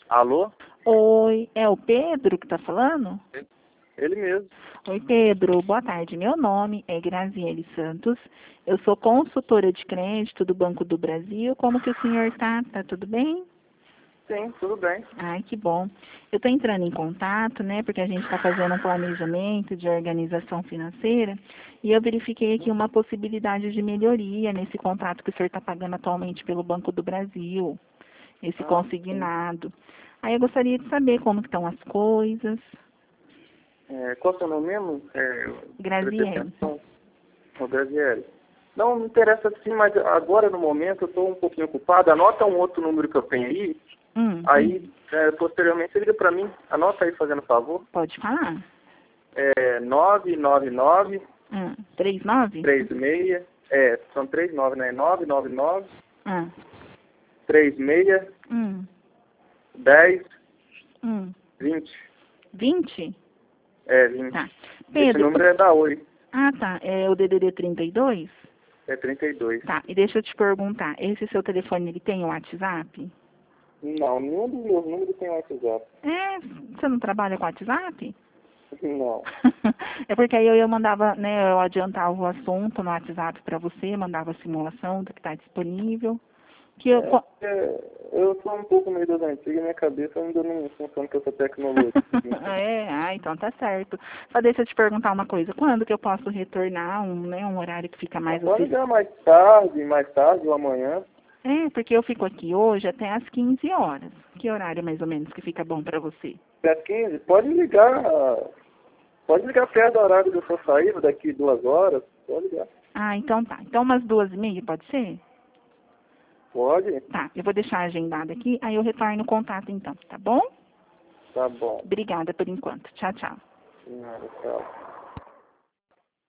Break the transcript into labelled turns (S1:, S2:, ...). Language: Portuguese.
S1: Alô?
S2: Oi, é o Pedro que está falando?
S1: Ele mesmo.
S2: Oi, Pedro, boa tarde. Meu nome é Graziele Santos. Eu sou consultora de crédito do Banco do Brasil. Como que o senhor está? Tá tudo bem?
S1: Sim, tudo bem.
S2: Ai, que bom. Eu estou entrando em contato, né, porque a gente está fazendo um planejamento de organização financeira e eu verifiquei aqui uma possibilidade de melhoria nesse contrato que o senhor está pagando atualmente pelo Banco do Brasil, esse
S1: Ah, sim.
S2: consignado. Aí eu gostaria de saber como que estão as coisas.
S1: Qual é o seu nome mesmo? Prestei
S2: Graziele.
S1: atenção. O Graziele. Não, me interessa sim, mas agora no momento eu estou um pouquinho ocupado. Anota um outro número que eu tenho aí. Aí, posteriormente, você liga para mim. Anota aí, fazendo favor.
S2: Pode falar.
S1: 999
S2: 39?
S1: 36. São 39, né? 999
S2: Ah.
S1: 36
S2: Hum.
S1: 10
S2: Hum.
S1: 20.
S2: 20?
S1: 20.
S2: Tá.
S1: Esse
S2: Pedro,
S1: número é da Oi.
S2: ah, tá. É o DDD 32?
S1: É 32.
S2: Tá. E deixa eu te perguntar, esse seu telefone, ele tem o WhatsApp?
S1: Não, nenhum dos meus números tem WhatsApp.
S2: É, você não trabalha com WhatsApp?
S1: Não.
S2: É porque aí eu mandava, né, eu adiantava o assunto no WhatsApp para você, mandava a simulação do que está disponível. Que eu,
S1: Eu sou um pouco meio das antigas, minha cabeça ainda não funciona com essa tecnologia.
S2: então tá certo. Só deixa eu te perguntar uma coisa, quando que eu posso retornar, um horário que fica mais
S1: Pode
S2: acessível?
S1: ligar mais tarde ou amanhã.
S2: É, porque eu fico aqui hoje até às 15 horas. Que horário mais ou menos que fica bom para você?
S1: Às 15, pode ligar perto do horário que eu for sair, daqui 2 horas, pode ligar.
S2: Ah, então tá. Então umas 2h30, pode ser?
S1: Pode?
S2: Tá, eu vou deixar agendado aqui, aí eu retorno o contato então, tá bom?
S1: Tá bom.
S2: Obrigada por enquanto. Tchau, tchau.
S1: Nada, tchau.